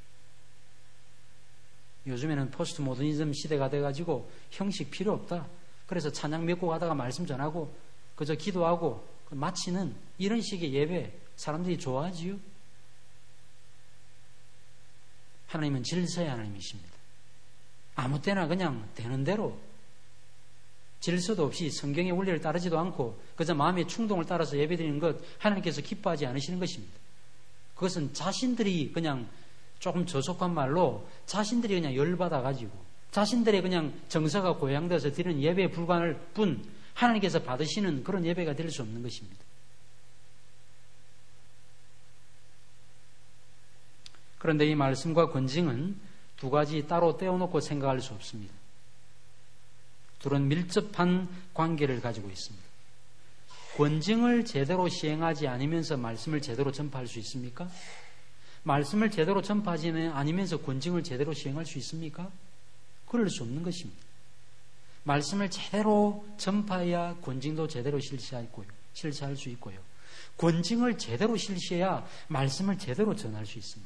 요즘에는 포스트 모더니즘 시대가 돼가지고 형식 필요 없다. 그래서 찬양 맺고 가다가 말씀 전하고 그저 기도하고 마치는 이런 식의 예배 사람들이 좋아하지요. 하나님은 질서의 하나님이십니다. 아무 때나 그냥 되는 대로 질서도 없이 성경의 원리를 따르지도 않고 그저 마음의 충동을 따라서 예배드리는 것 하나님께서 기뻐하지 않으시는 것입니다. 그것은 자신들이 그냥 조금 저속한 말로 자신들이 그냥 열받아가지고 자신들의 그냥 정서가 고양돼서 드리는 예배에 불과할 뿐 하나님께서 받으시는 그런 예배가 될 수 없는 것입니다. 그런데 이 말씀과 권징은 두 가지 따로 떼어놓고 생각할 수 없습니다. 둘은 밀접한 관계를 가지고 있습니다. 권징을 제대로 시행하지 않으면서 말씀을 제대로 전파할 수 있습니까? 말씀을 제대로 전파하지 않으면서 권징을 제대로 시행할 수 있습니까? 그럴 수 없는 것입니다. 말씀을 제대로 전파해야 권징도 제대로 실시하고요, 실시할 수 있고요. 권징을 제대로 실시해야 말씀을 제대로 전할 수 있습니다.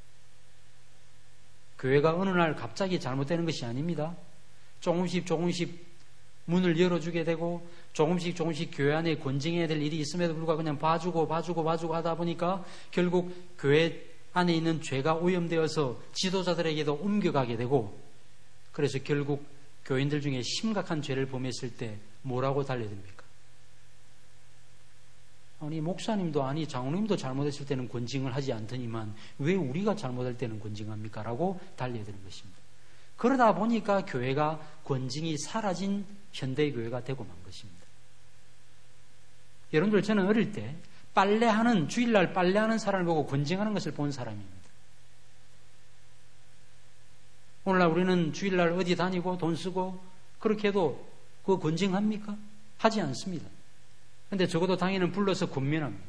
교회가 어느 날 갑자기 잘못되는 것이 아닙니다. 조금씩 조금씩 문을 열어주게 되고 조금씩 조금씩 교회 안에 권징해야 될 일이 있음에도 불구하고 그냥 봐주고 봐주고 봐주고 하다 보니까 결국 교회 안에 있는 죄가 오염되어서 지도자들에게도 옮겨가게 되고 그래서 결국 교인들 중에 심각한 죄를 범했을 때 뭐라고 달려듭니까? 아니 목사님도 아니 장로님도 잘못했을 때는 권징을 하지 않더니만 왜 우리가 잘못할 때는 권징합니까? 라고 달려드는 것입니다. 그러다 보니까 교회가 권징이 사라진 현대교회가 되고 만 것입니다. 여러분들 저는 어릴 때 빨래하는 주일날 빨래하는 사람을 보고 권징하는 것을 본 사람입니다. 오늘날 우리는 주일날 어디 다니고 돈 쓰고 그렇게 해도 그거 권징합니까? 하지 않습니다. 그런데 적어도 당연히 불러서 권면합니다.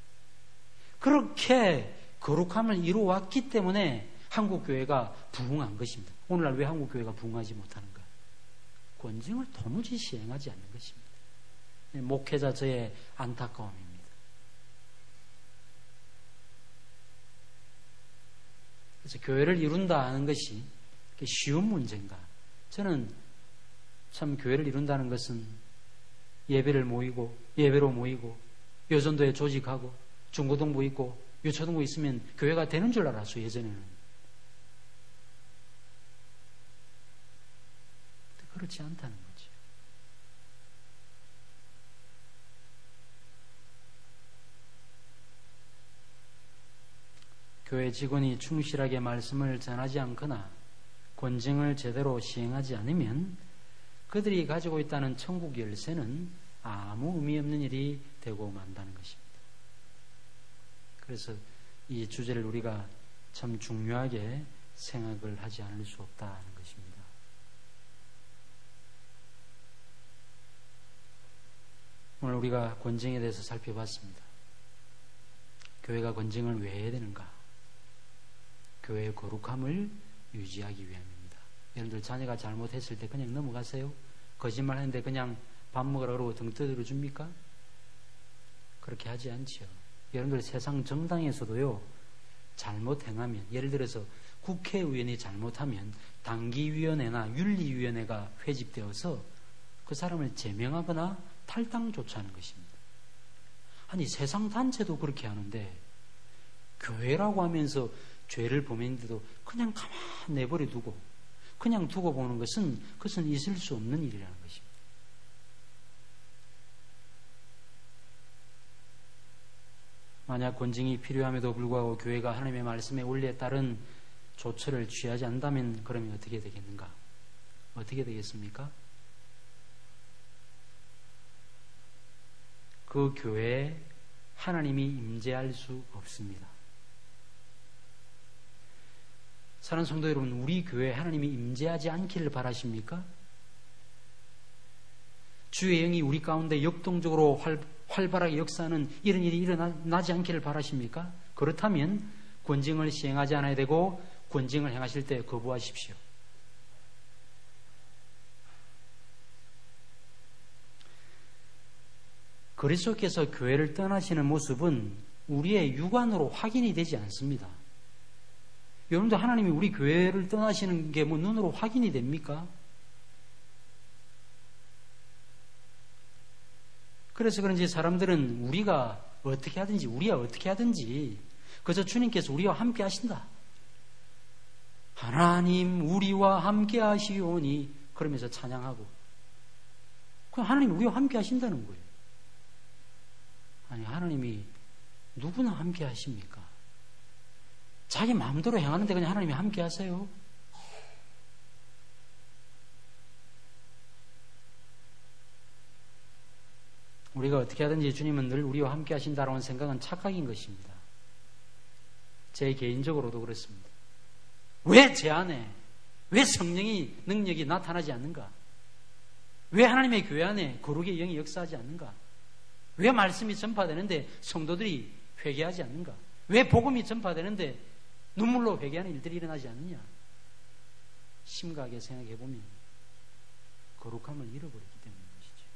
그렇게 거룩함을 이루어왔기 때문에 한국교회가 부흥한 것입니다. 오늘날 왜 한국교회가 부흥하지 못하는가? 권징을 도무지 시행하지 않는 것입니다. 목회자 저의 안타까움입니다. 그래서 교회를 이룬다 하는 것이 쉬운 문제인가? 저는 참 교회를 이룬다는 것은 예배를 모이고 예배로 모이고 여전도에 조직하고 중고등부 있고 유초등부 있으면 교회가 되는 줄 알았어. 예전에는. 그렇지 않다는 거지. 교회 직원이 충실하게 말씀을 전하지 않거나 권징을 제대로 시행하지 않으면 그들이 가지고 있다는 천국 열쇠는 아무 의미 없는 일이 되고 만다는 것입니다. 그래서 이 주제를 우리가 참 중요하게 생각을 하지 않을 수 없다는 것입니다. 오늘 우리가 권징에 대해서 살펴봤습니다. 교회가 권징을 왜 해야 되는가? 교회의 거룩함을 유지하기 위함입니다. 여러분들 자녀가 잘못했을 때 그냥 넘어가세요? 거짓말 하는데 그냥 밥 먹으라 그러고 등 떠들어 줍니까? 그렇게 하지 않지요. 여러분들 세상 정당에서도요, 잘못 행하면, 예를 들어서 국회의원이 잘못하면 당기위원회나 윤리위원회가 회집되어서 그 사람을 제명하거나 탈당조차 하는 것입니다. 아니, 세상 단체도 그렇게 하는데 교회라고 하면서 죄를 범했는데도 그냥 가만 내버려 두고 그냥 두고 보는 것은 그것은 있을 수 없는 일이라는 것입니다. 만약 권징이 필요함에도 불구하고 교회가 하나님의 말씀의 원리에 따른 조처를 취하지 않는다면 그러면 어떻게 되겠는가? 어떻게 되겠습니까? 그 교회에 하나님이 임재할 수 없습니다. 사랑하는 성도 여러분, 우리 교회에 하나님이 임재하지 않기를 바라십니까? 주의 영이 우리 가운데 역동적으로 활, 활발하게 역사하는 이런 일이 일어나지 않기를 바라십니까? 그렇다면 권징을 시행하지 않아야 되고 권징을 행하실 때 거부하십시오. 그리스도께서 교회를 떠나시는 모습은 우리의 육안으로 확인이 되지 않습니다. 여러분도 하나님이 우리 교회를 떠나시는 게 뭐 눈으로 확인이 됩니까? 그래서 그런지 사람들은 우리가 어떻게 하든지, 우리가 어떻게 하든지 그저 주님께서 우리와 함께 하신다. 하나님 우리와 함께 하시오니 그러면서 찬양하고, 그럼 하나님 우리와 함께 하신다는 거예요. 아니, 하나님이 누구나 함께 하십니까? 자기 마음대로 행하는데 그냥 하나님이 함께 하세요? 우리가 어떻게 하든지 주님은 늘 우리와 함께 하신다라는 생각은 착각인 것입니다. 제 개인적으로도 그렇습니다. 왜 제 안에, 왜 성령의 능력이 나타나지 않는가? 왜 하나님의 교회 안에 거룩의 영이 역사하지 않는가? 왜 말씀이 전파되는데 성도들이 회개하지 않는가? 왜 복음이 전파되는데 눈물로 회개하는 일들이 일어나지 않느냐? 심각하게 생각해 보면 거룩함을 잃어버렸기 때문인 것이죠.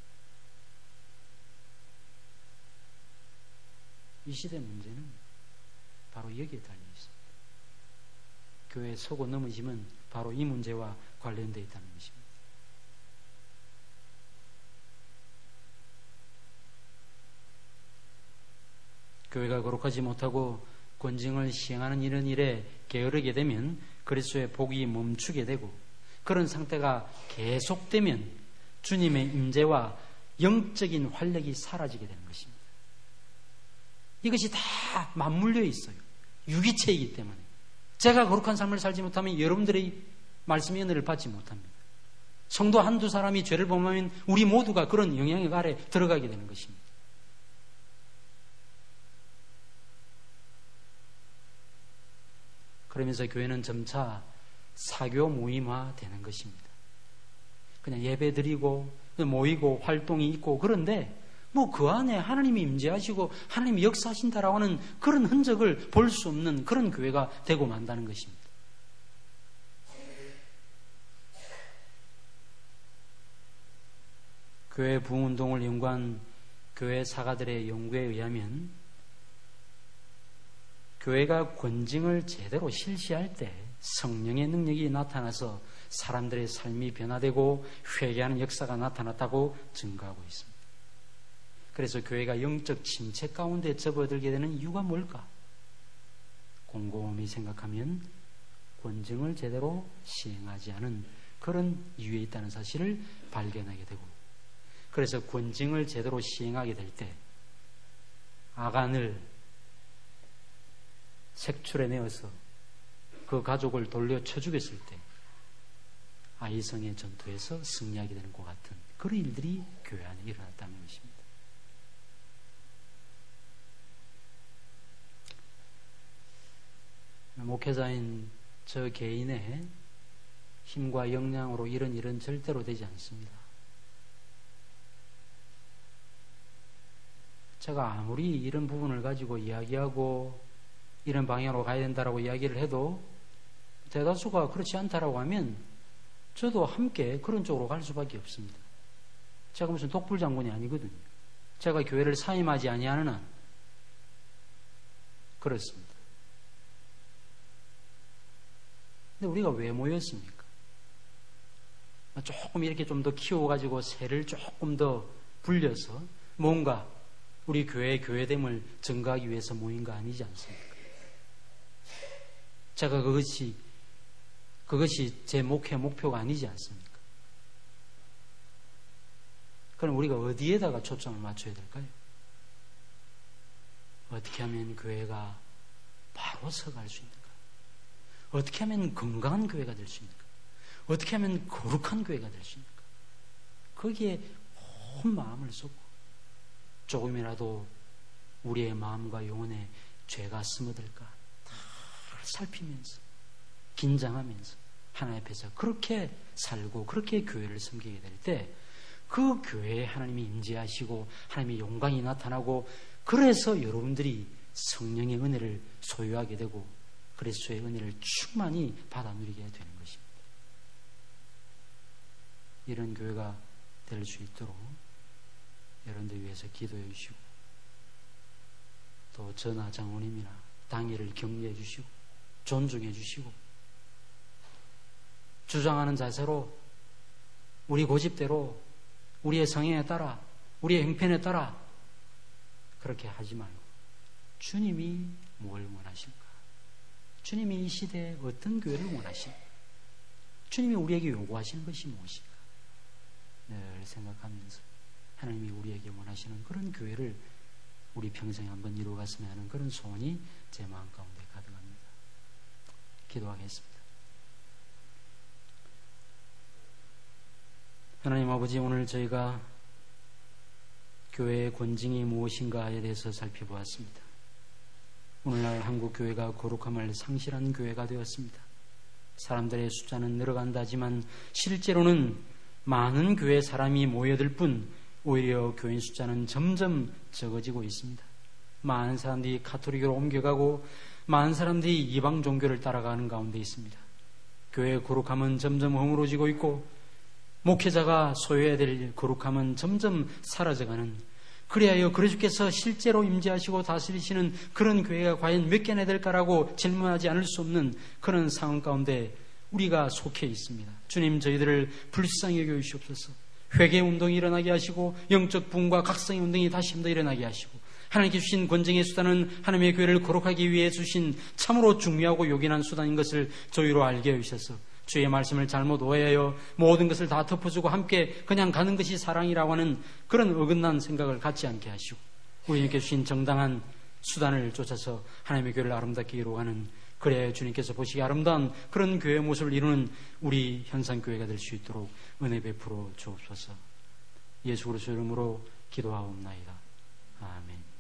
이 시대 문제는 바로 여기에 달려 있습니다. 교회에 속고 넘어짐은 바로 이 문제와 관련되어 있다는 것입니다. 교회가 거룩하지 못하고 권징을 시행하는 이런 일에 게으르게 되면 그리스도의 복이 멈추게 되고, 그런 상태가 계속되면 주님의 임재와 영적인 활력이 사라지게 되는 것입니다. 이것이 다 맞물려 있어요. 유기체이기 때문에. 제가 거룩한 삶을 살지 못하면 여러분들의 말씀의 은혜를 받지 못합니다. 성도 한두 사람이 죄를 범하면 우리 모두가 그런 영향력 아래 들어가게 되는 것입니다. 그러면서 교회는 점차 사교 모임화 되는 것입니다. 그냥 예배 드리고 모이고 활동이 있고, 그런데 뭐 그 안에 하나님이 임재하시고 하나님이 역사하신다라고 하는 그런 흔적을 볼 수 없는 그런 교회가 되고 만다는 것입니다. 교회 부흥운동을 연구한 교회 사가들의 연구에 의하면 교회가 권징을 제대로 실시할 때 성령의 능력이 나타나서 사람들의 삶이 변화되고 회개하는 역사가 나타났다고 증거하고 있습니다. 그래서 교회가 영적 침체 가운데 접어들게 되는 이유가 뭘까? 곰곰이 생각하면 권징을 제대로 시행하지 않은 그런 이유에 있다는 사실을 발견하게 되고, 그래서 권징을 제대로 시행하게 될 때 아간을 색출해내어서 그 가족을 돌려쳐 죽였을 때 아이성의 전투에서 승리하게 되는 것 같은 그런 일들이 교회 안에 일어났다는 것입니다. 목회자인 저 개인의 힘과 역량으로 이런 일은 절대로 되지 않습니다. 제가 아무리 이런 부분을 가지고 이야기하고 이런 방향으로 가야 된다라고 이야기를 해도 대다수가 그렇지 않다라고 하면 저도 함께 그런 쪽으로 갈 수밖에 없습니다. 제가 무슨 독불장군이 아니거든요. 제가 교회를 사임하지 아니하는 한, 그렇습니다. 근데 우리가 왜 모였습니까? 조금 이렇게 좀 더 키워가지고 세를 조금 더 불려서 뭔가 우리 교회의 교회됨을 증가하기 위해서 모인 거 아니지 않습니까? 제가 그것이 그것이 제 목회 목표가 아니지 않습니까? 그럼 우리가 어디에다가 초점을 맞춰야 될까요? 어떻게 하면 교회가 바로 서갈 수 있는가? 어떻게 하면 건강한 교회가 될 수 있는가? 어떻게 하면 거룩한 교회가 될 수 있는가? 거기에 온 마음을 쏟고 조금이라도 우리의 마음과 영혼에 죄가 스며들까 다 살피면서 긴장하면서 하나님 앞에서 그렇게 살고 그렇게 교회를 섬기게 될 때 그 교회에 하나님이 임재하시고 하나님의 영광이 나타나고 그래서 여러분들이 성령의 은혜를 소유하게 되고 그리스도의 은혜를 충만히 받아 누리게 되는 것입니다. 이런 교회가 될 수 있도록 여러분들 위해서 기도해 주시고 또 전하 장로님이나 당회를 격려해 주시고 존중해 주시고 주장하는 자세로 우리 고집대로 우리의 성향에 따라 우리의 형편에 따라 그렇게 하지 말고 주님이 뭘 원하실까? 주님이 이 시대에 어떤 교회를 원하실까? 주님이 우리에게 요구하시는 것이 무엇인가? 늘 생각하면서 하나님이 우리에게 원하시는 그런 교회를 우리 평생에 한번 이루어갔으면 하는 그런 소원이 제 마음 가운데 가득합니다. 기도하겠습니다. 하나님 아버지, 오늘 저희가 교회의 권징이 무엇인가에 대해서 살펴보았습니다. 오늘날 한국 교회가 거룩함을 상실한 교회가 되었습니다. 사람들의 숫자는 늘어간다지만 실제로는 많은 교회 사람이 모여들 뿐 오히려 교인 숫자는 점점 적어지고 있습니다. 많은 사람들이 가톨릭으로 옮겨가고 많은 사람들이 이방 종교를 따라가는 가운데 있습니다. 교회의 거룩함은 점점 허물어지고 있고 목회자가 소유해야 될 거룩함은 점점 사라져가는, 그리하여 그리스도께서 실제로 임재하시고 다스리시는 그런 교회가 과연 몇 개나 될까라고 질문하지 않을 수 없는 그런 상황 가운데 우리가 속해 있습니다. 주님, 저희들을 불쌍히 여겨주시옵소서. 회개운동이 일어나게 하시고 영적 부흥과 각성의 운동이 다시 한번 일어나게 하시고 하나님께 주신 권정의 수단은 하나님의 교회를 거룩하기 위해 주신 참으로 중요하고 요긴한 수단인 것을 저희로 알게 해주셔서 주의 말씀을 잘못 오해하여 모든 것을 다 덮어주고 함께 그냥 가는 것이 사랑이라고 하는 그런 어긋난 생각을 갖지 않게 하시고 우리에게 주신 정당한 수단을 쫓아서 하나님의 교회를 아름답게 이루어가는, 그래야 주님께서 보시기 아름다운 그런 교회 모습을 이루는 우리 현상교회가 될 수 있도록 은혜 베풀어 주옵소서. 예수 그리스도 이름으로 기도하옵나이다. 아멘.